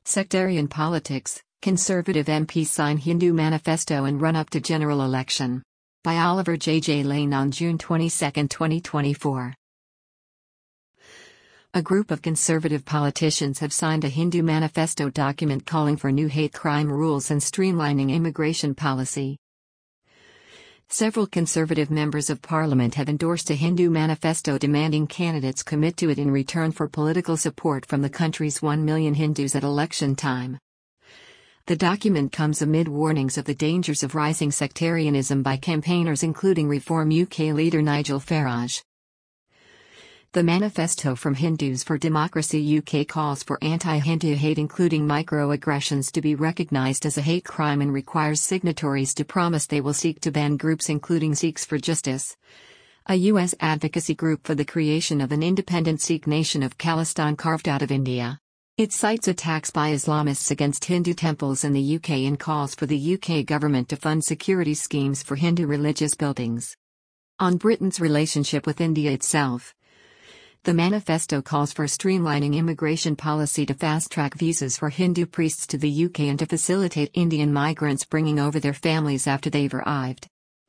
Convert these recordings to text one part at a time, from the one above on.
Sectarian politics, Conservative MPs sign Hindu manifesto and run up to general election. By Oliver J. Lane on June 22, 2024. A group of conservative politicians have signed a Hindu manifesto document calling for new hate crime rules and streamlining immigration policy. Several conservative members of parliament have endorsed a Hindu manifesto demanding candidates commit to it in return for political support from the country's 1 million Hindus at election time. The document comes amid warnings of the dangers of rising sectarianism by campaigners including Reform UK leader Nigel Farage. The manifesto from Hindus for Democracy UK calls for anti-Hindu hate including microaggressions to be recognised as a hate crime and requires signatories to promise they will seek to ban groups including Sikhs for Justice, a US advocacy group for the creation of an independent Sikh nation of Khalistan carved out of India. It cites attacks by Islamists against Hindu temples in the UK and calls for the UK government to fund security schemes for Hindu religious buildings. On Britain's relationship with India itself, the manifesto calls for streamlining immigration policy to fast-track visas for Hindu priests to the UK and to facilitate Indian migrants bringing over their families after they've arrived.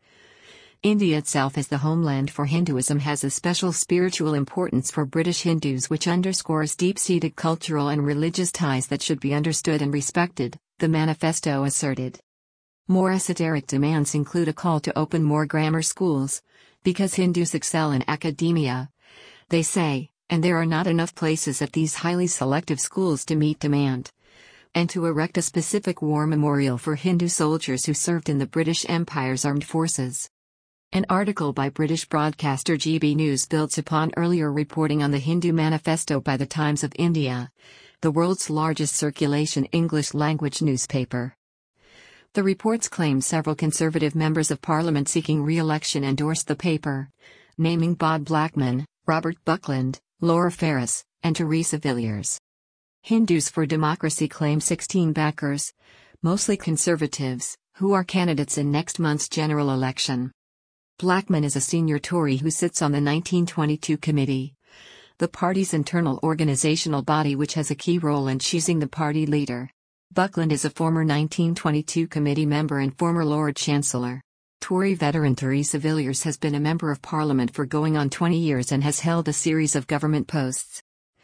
India itself as the homeland for Hinduism has a special spiritual importance for British Hindus which underscores deep-seated cultural and religious ties that should be understood and respected, the manifesto asserted. More esoteric demands include a call to open more grammar schools, because Hindus excel in academia, they say, and there are not enough places at these highly selective schools to meet demand. And to erect a specific war memorial for Hindu soldiers who served in the British Empire's armed forces. An article by British broadcaster GB News builds upon earlier reporting on the Hindu manifesto by the Times of India, the world's largest circulation English-language newspaper. The reports claim several Conservative members of Parliament seeking re-election endorsed the paper, naming Bob Blackman, Robert Buckland, Laura Ferris, and Teresa Villiers. Hindus for Democracy claim 16 backers, mostly conservatives, who are candidates in next month's general election. Blackman is a senior Tory who sits on the 1922 committee, the party's internal organisational body which has a key role in choosing the party leader. Buckland is a former 1922 committee member and former Lord Chancellor. Tory veteran Teresa Villiers has been a Member of Parliament for going on 20 years and has held a series of government posts.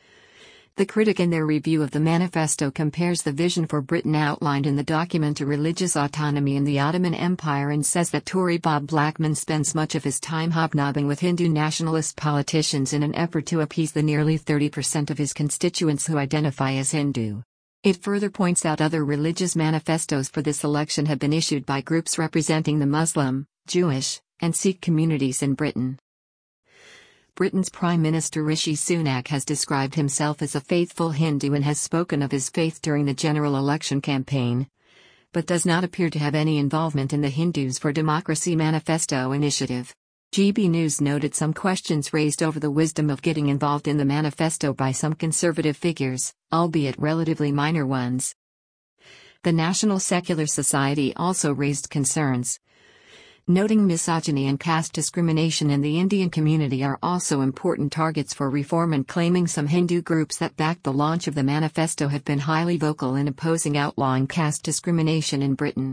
The critic in their review of the manifesto compares the vision for Britain outlined in the document to religious autonomy in the Ottoman Empire and says that Tory Bob Blackman spends much of his time hobnobbing with Hindu nationalist politicians in an effort to appease the nearly 30% of his constituents who identify as Hindu. It further points out other religious manifestos for this election have been issued by groups representing the Muslim, Jewish, and Sikh communities in Britain. Britain's Prime Minister Rishi Sunak has described himself as a faithful Hindu and has spoken of his faith during the general election campaign, but does not appear to have any involvement in the Hindus for Democracy manifesto initiative. GB News noted some questions raised over the wisdom of getting involved in the manifesto by some conservative figures, albeit relatively minor ones. The National Secular Society also raised concerns, noting misogyny and caste discrimination in the Indian community are also important targets for reform and claiming some Hindu groups that backed the launch of the manifesto have been highly vocal in opposing outlawing caste discrimination in Britain.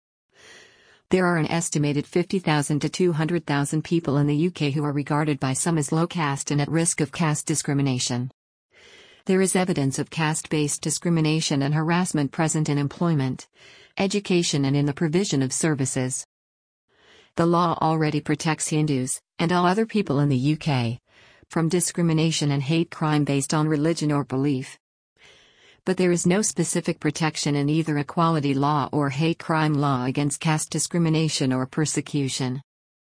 There are an estimated 50,000 to 200,000 people in the UK who are regarded by some as low caste and at risk of caste discrimination. There is evidence of caste-based discrimination and harassment present in employment, education and in the provision of services. The law already protects Hindus, and all other people in the UK, from discrimination and hate crime based on religion or belief. But there is no specific protection in either equality law or hate crime law against caste discrimination or persecution.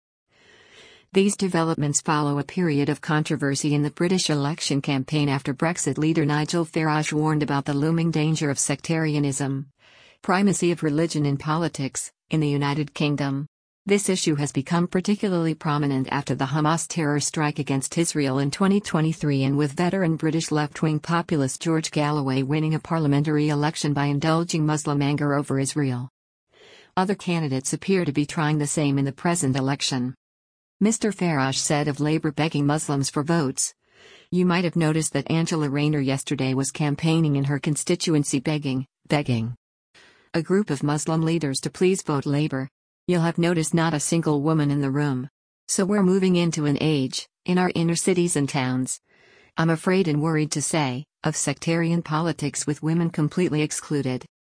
These developments follow a period of controversy in the British election campaign after Brexit leader Nigel Farage warned about the looming danger of sectarianism, primacy of religion in politics, in the United Kingdom. This issue has become particularly prominent after the Hamas terror strike against Israel in 2023 and with veteran British left-wing populist George Galloway winning a parliamentary election by indulging Muslim anger over Israel. Other candidates appear to be trying the same in the present election. Mr. Farage said of Labour begging Muslims for votes, You might have noticed that Angela Rayner yesterday was campaigning in her constituency begging a group of Muslim leaders to please vote Labour. You'll have noticed not a single woman in the room. So we're moving into an age, in our inner cities and towns, I'm afraid and worried to say, of sectarian politics with women completely excluded.